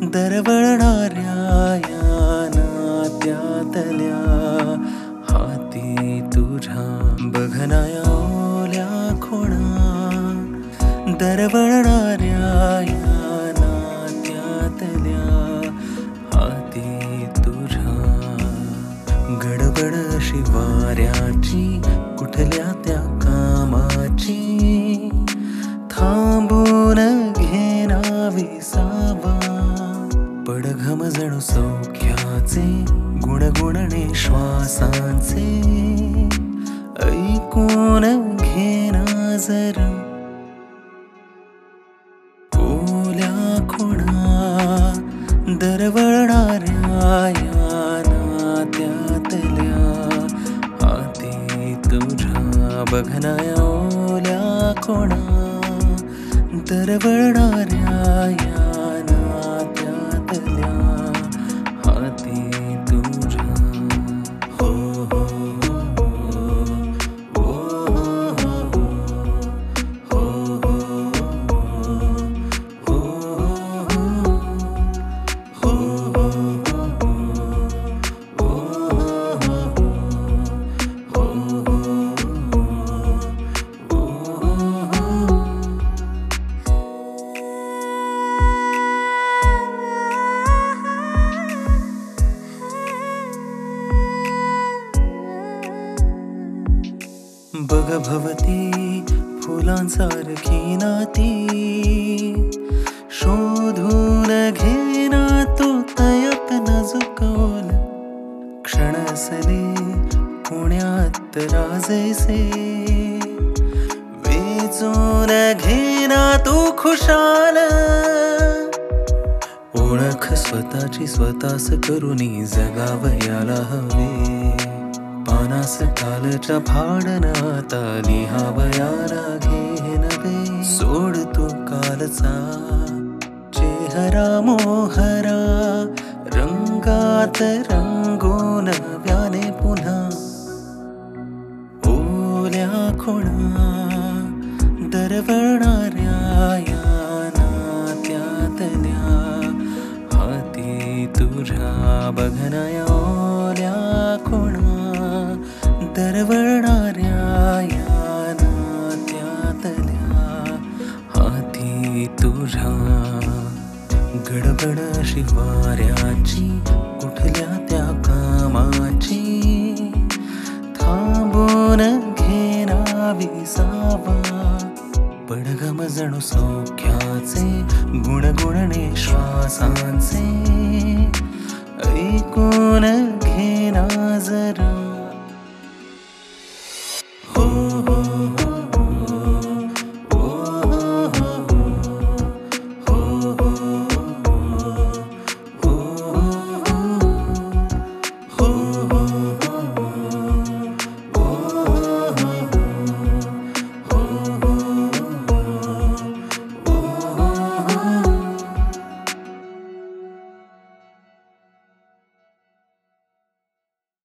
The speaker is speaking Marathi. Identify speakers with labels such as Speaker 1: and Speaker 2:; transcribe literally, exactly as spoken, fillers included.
Speaker 1: दरवळणाऱ्या या नात्यातल्या हाती तुझ्या बघनाया ओल्या खुणा दरवळणाऱ्या या नात्यातल्या हाती तुझ्या गडबड अशी वाऱ्याची कुठल्या त्या कामाची थांबून घेना विसावा पडघम जणू सौख्याचे गुणगुणणे श्वासांचे ऐकून घेना जरा ओल्या खुणा दरवळणाऱ्या या नात्यातल्या हाती तुझ्या बघनाया ओल्या खुणा दरवळणाऱ्या या नात्यातल्या हाती तुझ्या हो हो बघ भवती फुलांसारखी नाती शोधून घेना तो तयक नाजुकवल क्षणसले पुण्यात राजैसे वेचून घेना तू खुशाल ओळख स्वतःची स्वतःस करुनी जगावयाला हवे पानास कालच्या फाडन आता लिहावयाला घेन दे सोड तू कालचा चेहरा मोहरा रंगात रंगून व्याने पुन्हा ओल्या खुणा दरवळणाऱ्या या नात्यातल्या हाती तुझ्या बघनाया ओल्या खुणा दरवळणाऱ्या या नात्यातल्या हाती तुझ्या गडबड अशी वाऱ्याची कुठल्या त्या कामाची थांबून घेना विसावा पडघम जणू सौख्याचे गुणगुणणे श्वासांचे ऐकून घेना जरा